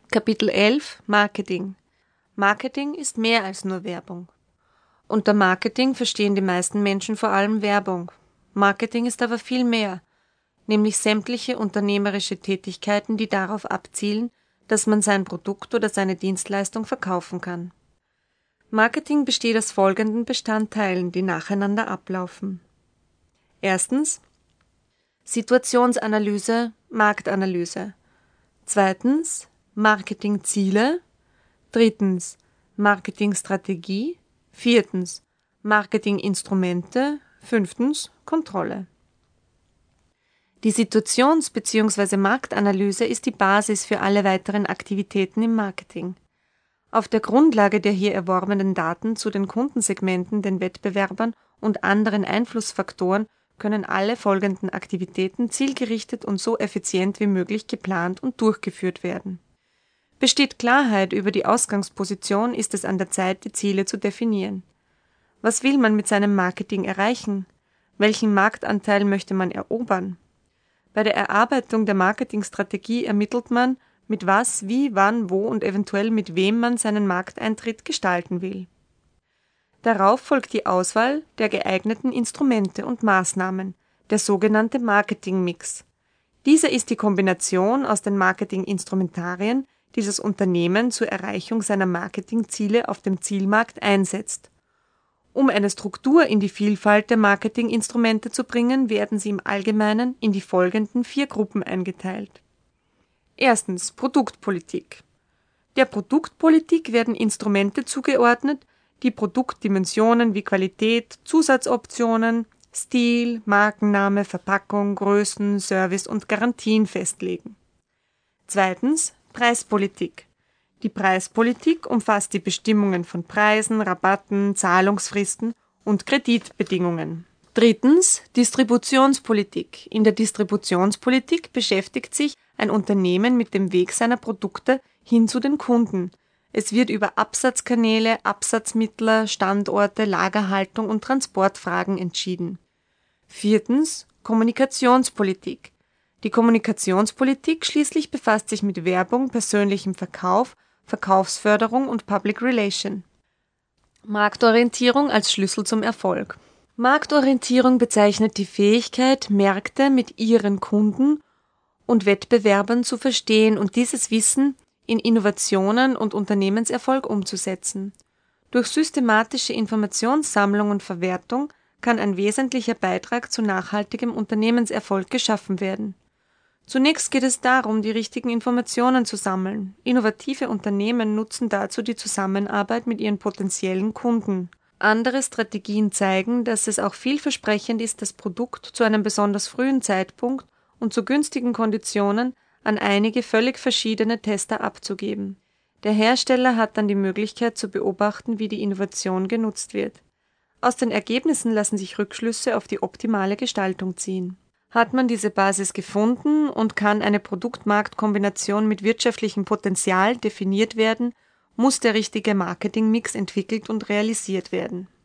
Kapitel 11 Marketing. Marketing ist mehr als nur Werbung. Unter Marketing verstehen die meisten Menschen vor allem Werbung. Marketing ist aber viel mehr, nämlich sämtliche unternehmerische Tätigkeiten, die darauf abzielen, dass man sein Produkt oder seine Dienstleistung verkaufen kann. Marketing besteht aus folgenden Bestandteilen, die nacheinander ablaufen. Erstens Situationsanalyse, Marktanalyse. Zweitens Marketingziele. Drittens Marketingstrategie. Viertens Marketinginstrumente. Fünftens Kontrolle. Die Situations- bzw. Marktanalyse ist die Basis für alle weiteren Aktivitäten im Marketing. Auf der Grundlage der hier erworbenen Daten zu den Kundensegmenten, den Wettbewerbern und anderen Einflussfaktoren können alle folgenden Aktivitäten zielgerichtet und so effizient wie möglich geplant und durchgeführt werden. Besteht Klarheit über die Ausgangsposition, ist es an der Zeit, die Ziele zu definieren. Was will man mit seinem Marketing erreichen? Welchen Marktanteil möchte man erobern? Bei der Erarbeitung der Marketingstrategie ermittelt man, mit was, wie, wann, wo und eventuell mit wem man seinen Markteintritt gestalten will. Darauf folgt die Auswahl der geeigneten Instrumente und Maßnahmen, der sogenannte Marketingmix. Dieser ist die Kombination aus den Marketinginstrumentarien, die das Unternehmen zur Erreichung seiner Marketingziele auf dem Zielmarkt einsetzt. Um eine Struktur in die Vielfalt der Marketinginstrumente zu bringen, werden sie im Allgemeinen in die folgenden 4 Gruppen eingeteilt. Erstens Produktpolitik. Der Produktpolitik werden Instrumente zugeordnet, die Produktdimensionen wie Qualität, Zusatzoptionen, Stil, Markenname, Verpackung, Größen, Service und Garantien festlegen. Zweitens Preispolitik. Die Preispolitik umfasst die Bestimmungen von Preisen, Rabatten, Zahlungsfristen und Kreditbedingungen. Drittens Distributionspolitik. In der Distributionspolitik beschäftigt sich ein Unternehmen mit dem Weg seiner Produkte hin zu den Kunden. Es wird über Absatzkanäle, Absatzmittler, Standorte, Lagerhaltung und Transportfragen entschieden. Viertens Kommunikationspolitik. Die Kommunikationspolitik schließlich befasst sich mit Werbung, persönlichem Verkauf, Verkaufsförderung und Public Relation. Marktorientierung als Schlüssel zum Erfolg. Marktorientierung bezeichnet die Fähigkeit, Märkte mit ihren Kunden und Wettbewerbern zu verstehen und dieses Wissen in Innovationen und Unternehmenserfolg umzusetzen. Durch systematische Informationssammlung und Verwertung kann ein wesentlicher Beitrag zu nachhaltigem Unternehmenserfolg geschaffen werden. Zunächst geht es darum, die richtigen Informationen zu sammeln. Innovative Unternehmen nutzen dazu die Zusammenarbeit mit ihren potenziellen Kunden. Andere Strategien zeigen, dass es auch vielversprechend ist, das Produkt zu einem besonders frühen Zeitpunkt und zu günstigen Konditionen an einige völlig verschiedene Tester abzugeben. Der Hersteller hat dann die Möglichkeit zu beobachten, wie die Innovation genutzt wird. Aus den Ergebnissen lassen sich Rückschlüsse auf die optimale Gestaltung ziehen. Hat man diese Basis gefunden und kann eine Produkt-Markt-Kombination mit wirtschaftlichem Potenzial definiert werden, muss der richtige Marketingmix entwickelt und realisiert werden.